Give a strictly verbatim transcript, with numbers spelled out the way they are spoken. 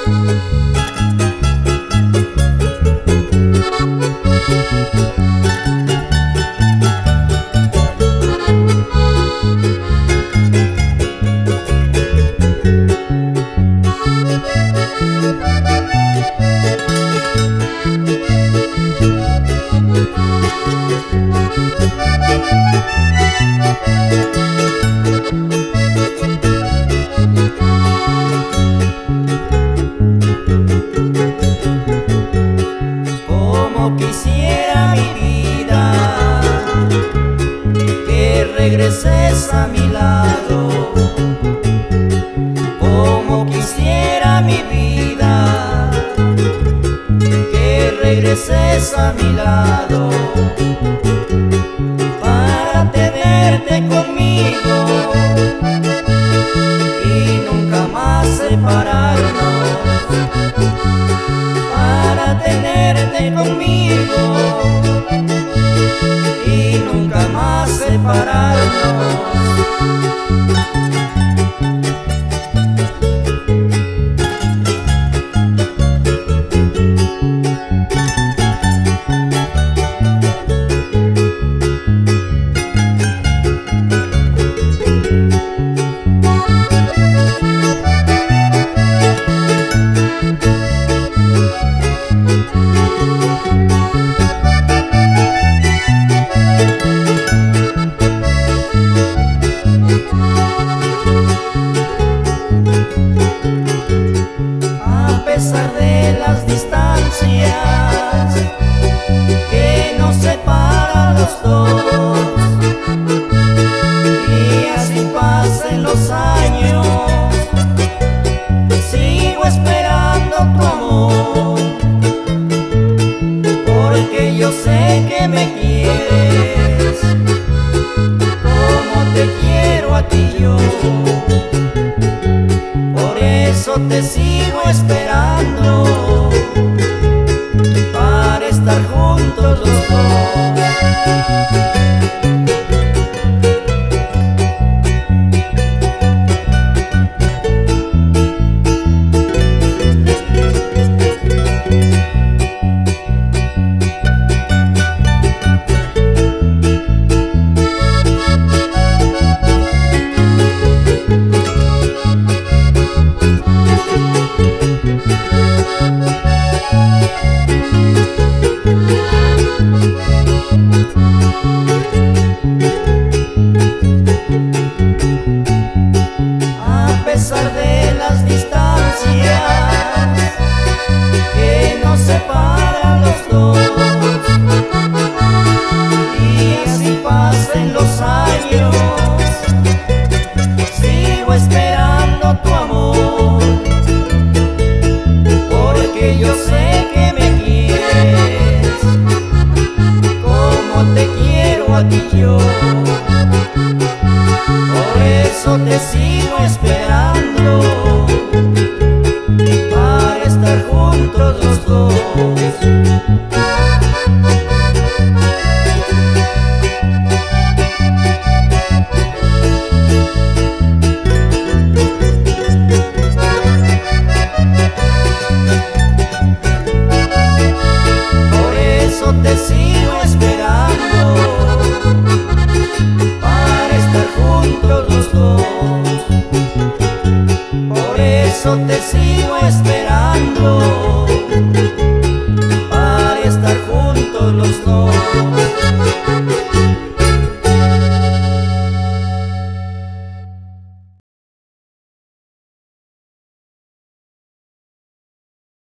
Como quisiera mi vida que regreses a mi lado. Como quisiera mi vida que regreses a mi lado, para tenerte conmigo y nunca más separarnos, para tenerte conmigo y nunca más separarnos. A pesar de las distancias que nos separan los dos, y así pasen los años, sigo esperando tu amor, porque yo sé que me quieres como te quiero a ti yo. Por eso te sigo esperando, para estar juntos los dos. A pesar de las distancias que nos separan los dos, y así pasen los años, sigo esperando tu amor, porque yo sé que me quieres como te quiero a ti yo. Por eso te sigo esperando, para estar juntos los dos. Por eso te sigo esperando, para estar juntos los dos. Por eso te sigo esperando, para estar juntos los dos.